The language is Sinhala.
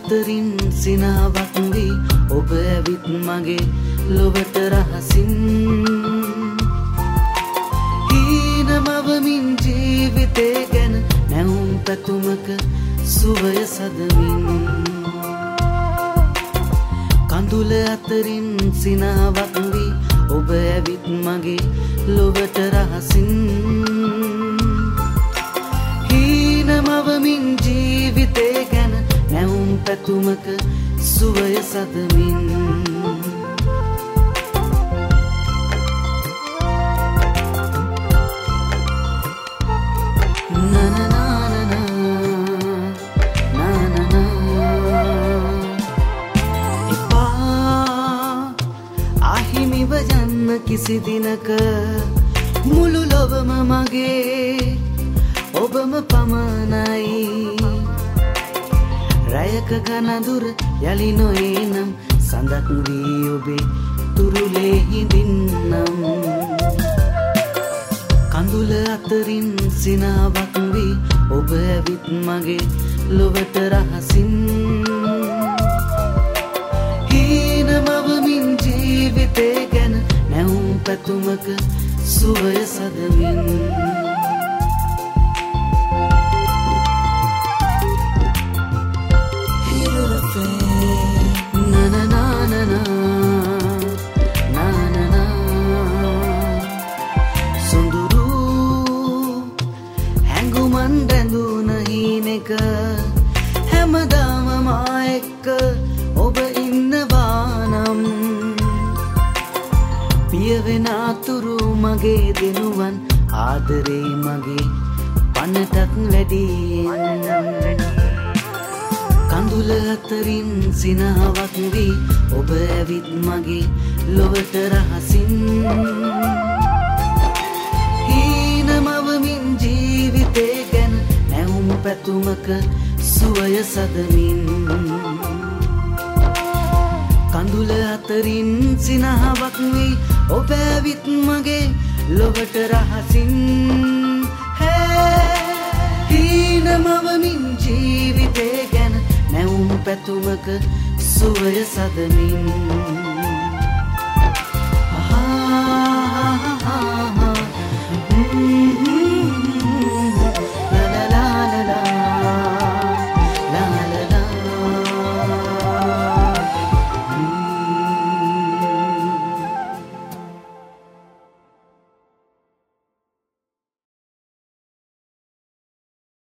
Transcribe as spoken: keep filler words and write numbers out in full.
අතරින් සිනාවක් වී ඔබ ඇවිත් මගේ ලොවට රහසින් හීනමවමින් ජීවිතේ ගැන නැවුම් පැතුමක සුවය සදමින් කඳුල අතරින් සිනාවක් වී ඔබ ඇවිත් මගේ ලොවට රහසින් හීනමවමින් ජීවිතේ ගැන නැවුම් පැතුමක සුවය සදමින් කිසි දිනක මුළු ලොවම මගේ ඔබම පමණයි රැයක ගනදුර යලි නොයේ නම් සඳක් වී ඔබේ තුරුලේ හිඳින්නම් කඳුල අතරින් සිනාවක් වී ඔබ ඇවිත් මගේ ලොවට රහසින් හීනමවමින් ජීවිතේ ගැන නැවුම් පැතුමක සුවය සදමින් සොඳුරු හැඟුමන් බැඳුන හීනෙක හැමදාම මා එක්ක ඔබ ඉන්නවානම් පියවෙන අතුරු මගේ දෙනුවන් ආදරේ මගේ පනටත් වැඩියෙන් කඳුල අතරින් සිනාවක් වී ඔබ ඇවිත් මගේ ලොවට රහසින් හීනමවමින් ජීවිතේ ගැන නැවුම් පැතුමක සුවය සදමින් කඳුල අතරින් සිනාවක් වී ඔබ ඇවිත් මගේ ලොවට රහසින් හීනමවමින් ජීවිතේ ගැන නැවුම් පැතුමක සුවය සදමින්